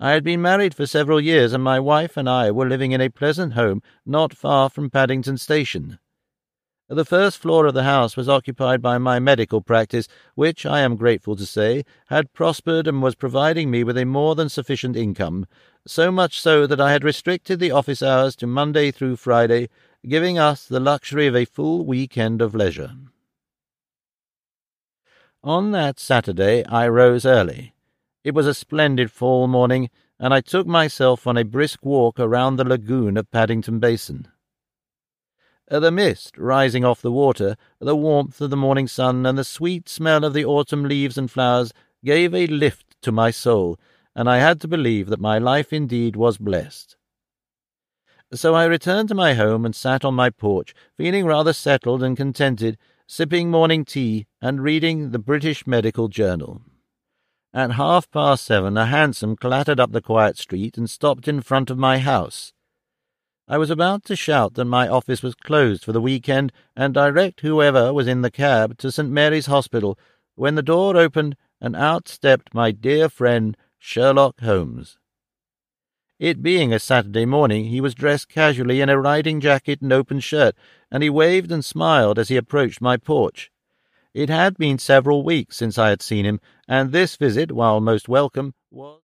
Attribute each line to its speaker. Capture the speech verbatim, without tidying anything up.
Speaker 1: I had been married for several years, and my wife and I were living in a pleasant home not far from Paddington Station. The first floor of the house was occupied by my medical practice, which, I am grateful to say, had prospered and was providing me with a more than sufficient income, so much so that I had restricted the office hours to Monday through Friday, giving us the luxury of a full week-end of leisure. On that Saturday I rose early. It was a splendid fall morning, and I took myself on a brisk walk around the lagoon of Paddington Basin. The mist rising off the water, the warmth of the morning sun, and the sweet smell of the autumn leaves and flowers gave a lift to my soul, and I had to believe that my life indeed was blessed. So I returned to my home and sat on my porch, feeling rather settled and contented, sipping morning tea and reading the British Medical Journal. At half-past seven a hansom clattered up the quiet street and stopped in front of my house. I was about to shout that my office was closed for the weekend and direct whoever was in the cab to Saint Mary's Hospital, when the door opened and out stepped my dear friend Sherlock Holmes. It being a Saturday morning, he was dressed casually in a riding jacket and open shirt, and he waved and smiled as he approached my porch. It had been several weeks since I had seen him, and this visit, while most welcome, was